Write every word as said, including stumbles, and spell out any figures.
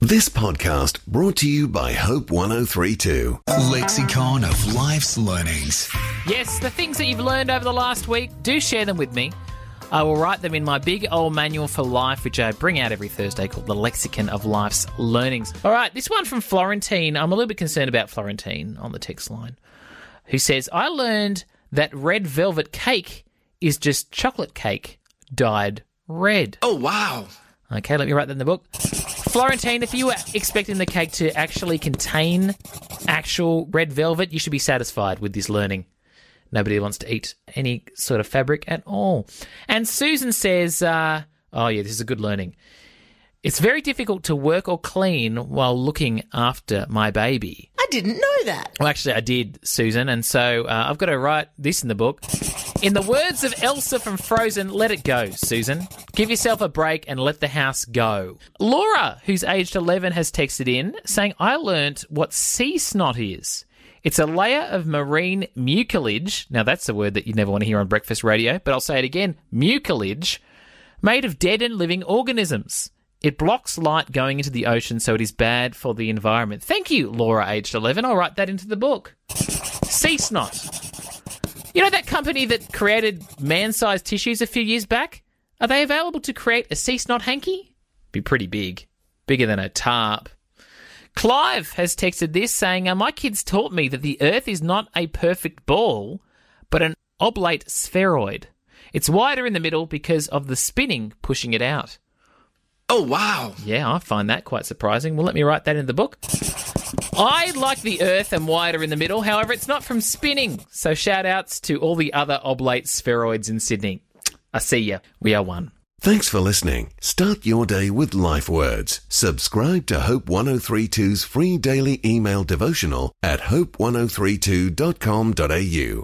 This podcast brought to you by Hope one oh three two. Lexicon of Life's Learnings. Yes, the things that you've learned over the last week, do share them with me. I will write them in my big old manual for life, which I bring out every Thursday, called the Lexicon of Life's Learnings. All right, this one from Florentine. I'm a little bit concerned about Florentine on the text line, who says, I learned that red velvet cake is just chocolate cake dyed red. Oh, wow. Okay, let me write that in the book. Florentine, if you were expecting the cake to actually contain actual red velvet, you should be satisfied with this learning. Nobody wants to eat any sort of fabric at all. And Susan says, uh, oh yeah, this is a good learning. It's very difficult to work or clean while looking after my baby. I didn't know that. Well, actually, I did, Susan, and so uh, I've got to write this in the book. In the words of Elsa from Frozen, let it go, Susan. Give yourself a break and let the house go. Laura, who's aged eleven, has texted in saying, I learnt what sea snot is. It's a layer of marine mucilage. Now, that's a word that you never want to hear on breakfast radio, but I'll say it again, mucilage, made of dead and living organisms. It blocks light going into the ocean, so it is bad for the environment. Thank you, Laura, aged eleven. I'll write that into the book. Sea snot. You know that company that created man-sized tissues a few years back? Are they available to create a sea snot hanky? Be pretty big. Bigger than a tarp. Clive has texted this saying, uh, my kids taught me that the Earth is not a perfect ball, but an oblate spheroid. It's wider in the middle because of the spinning pushing it out. Oh, wow. Yeah, I find that quite surprising. Well, let me write that in the book. I like the Earth and wider in the middle. However, it's not from spinning. So shout-outs to all the other oblate spheroids in Sydney. I see ya. We are one. Thanks for listening. Start your day with life words. Subscribe to Hope one oh three two's free daily email devotional at hope one oh three two dot com dot a u.